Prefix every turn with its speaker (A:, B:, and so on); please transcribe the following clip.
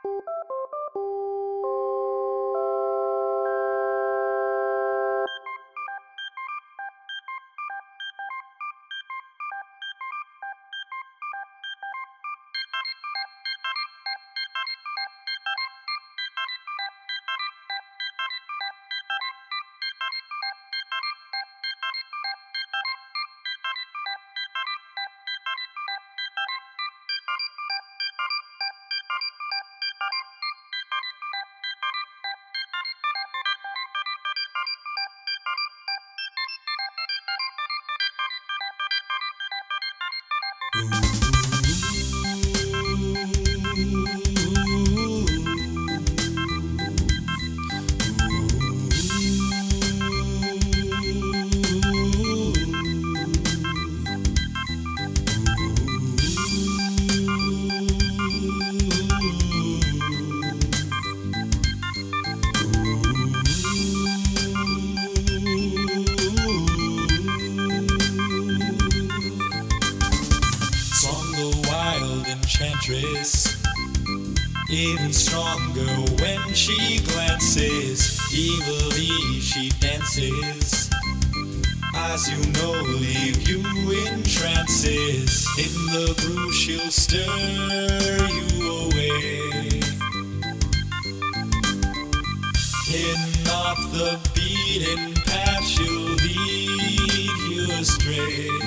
A: Song the wild enchantress, even stronger when she glances. Evilly she dances, as you know, leave you in trances. In the brew she'll stir you away, in off the beaten path she'll lead you astray.